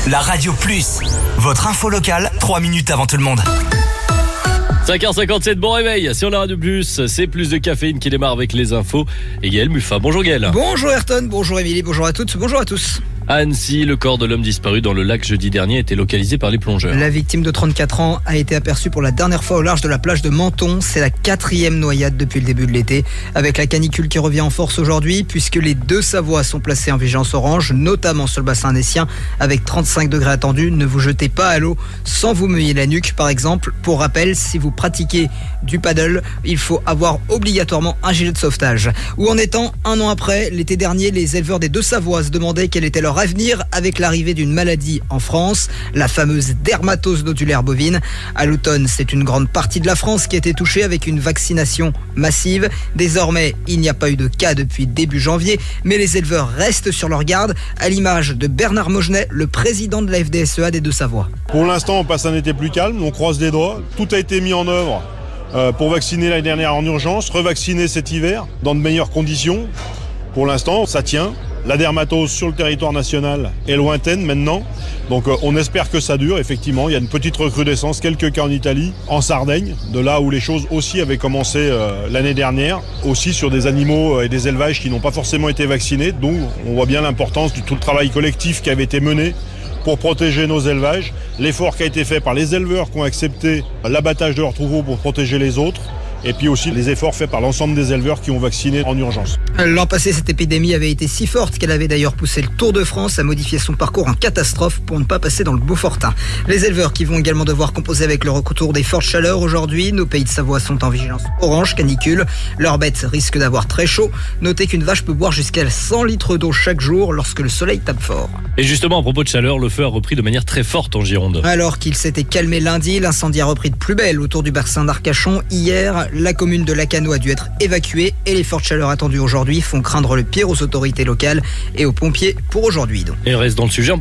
La Radio Plus, votre info locale, 3 minutes avant tout le monde. 5h57, bon réveil sur la Radio Plus. C'est plus de caféine qui démarre avec les infos. Et Gaël Muffa. Bonjour Gaël. Bonjour Ayrton, bonjour Émilie, bonjour à toutes, bonjour à tous. À Annecy, le corps de l'homme disparu dans le lac jeudi dernier a été localisé par les plongeurs. La victime de 34 ans a été aperçue pour la dernière fois au large de la plage de Menton. C'est la 4e noyade depuis le début de l'été. Avec la canicule qui revient en force aujourd'hui, puisque les deux Savoies sont placées en vigilance orange, notamment sur le bassin annécien, avec 35 degrés attendus. Ne vous jetez pas à l'eau sans vous mouiller la nuque, par exemple. Pour rappel, si vous pratiquez du paddle, il faut avoir obligatoirement un gilet de sauvetage. Où en étant, un an après, l'été dernier, les éleveurs des deux Savoies se demandaient quel était leur avenir avec l'arrivée d'une maladie en France, la fameuse dermatose nodulaire bovine. À l'automne, c'est une grande partie de la France qui a été touchée avec une vaccination massive. Désormais, il n'y a pas eu de cas depuis début janvier, mais les éleveurs restent sur leur garde, à l'image de Bernard Mogenet, le président de la FDSEA des deux Savoies. Pour l'instant, on passe un été plus calme, on croise les doigts. Tout a été mis en œuvre pour vacciner l'année dernière en urgence, revacciner cet hiver dans de meilleures conditions. Pour l'instant, ça tient. La dermatose sur le territoire national est lointaine maintenant, donc on espère que ça dure. Effectivement, il y a une petite recrudescence, quelques cas en Italie, en Sardaigne, de là où les choses aussi avaient commencé l'année dernière, aussi sur des animaux et des élevages qui n'ont pas forcément été vaccinés. Donc on voit bien l'importance de tout le travail collectif qui avait été mené pour protéger nos élevages, l'effort qui a été fait par les éleveurs qui ont accepté l'abattage de leurs troupeaux pour protéger les autres, et puis aussi les efforts faits par l'ensemble des éleveurs qui ont vacciné en urgence. L'an passé, cette épidémie avait été si forte qu'elle avait d'ailleurs poussé le Tour de France à modifier son parcours en catastrophe pour ne pas passer dans le Beaufortin. Les éleveurs qui vont également devoir composer avec le retour des fortes chaleurs aujourd'hui. Nos pays de Savoie sont en vigilance orange, canicule. Leurs bêtes risquent d'avoir très chaud. Notez qu'une vache peut boire jusqu'à 100 litres d'eau chaque jour lorsque le soleil tape fort. Et justement, à propos de chaleur, le feu a repris de manière très forte en Gironde. Alors qu'il s'était calmé lundi, l'incendie a repris de plus belle autour du bassin d'Arcachon. Hier, la commune de Lacanau a dû être évacuée et les fortes chaleurs attendues aujourd'hui font craindre le pire aux autorités locales et aux pompiers pour aujourd'hui. Et reste dans le sujet.